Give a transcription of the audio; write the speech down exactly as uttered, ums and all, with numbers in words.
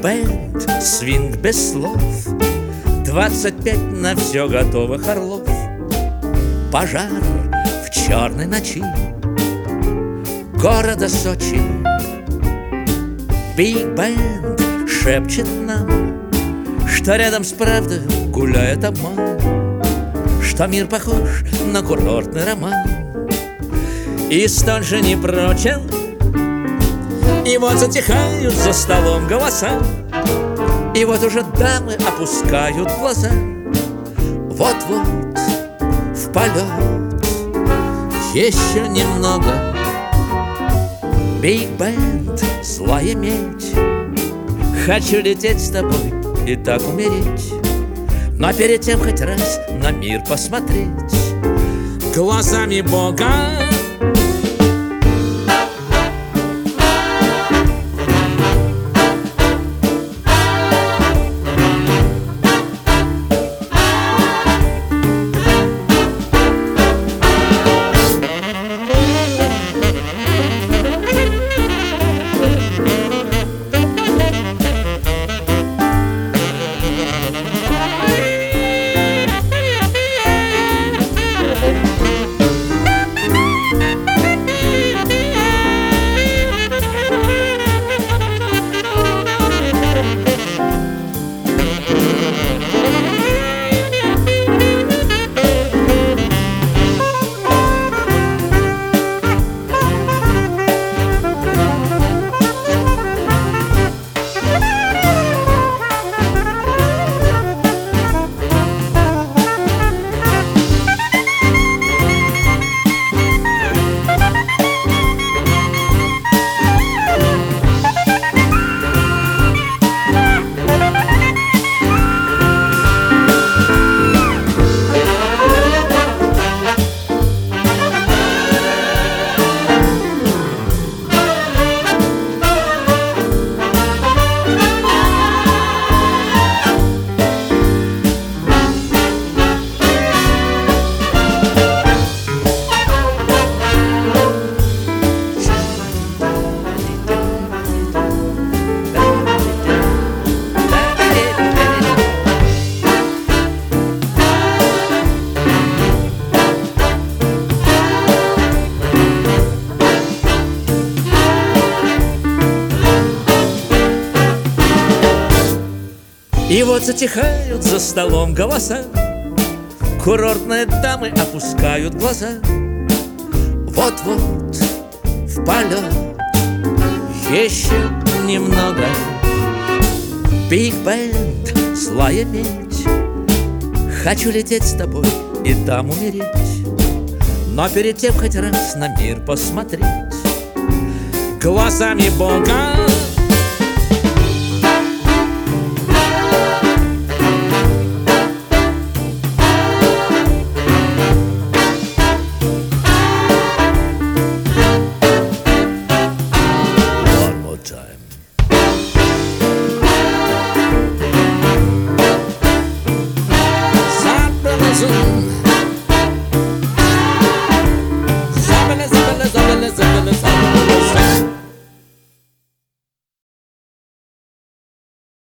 биг-бенд, свинг без слов, двадцать пять на все готовых орлов. Пожар в черной ночи города Сочи. Биг-бенд шепчет нам, что рядом с правдой гуляет обман, что мир похож на курортный роман и столь же непрочен. И вот затихают за столом голоса, и вот уже дамы опускают глаза. Вот-вот в полет еще немного. Биг-бенд, злая медь, хочу лететь с тобой и так умереть, но перед тем хоть раз на мир посмотреть глазами Бога. И вот затихают за столом голоса, курортные дамы опускают глаза. Вот-вот в полет еще немного. Биг-бенд, злая медь, хочу лететь с тобой и там умереть, но перед тем хоть раз на мир посмотреть глазами Бога. Zabala, zabala, zabala, zabala.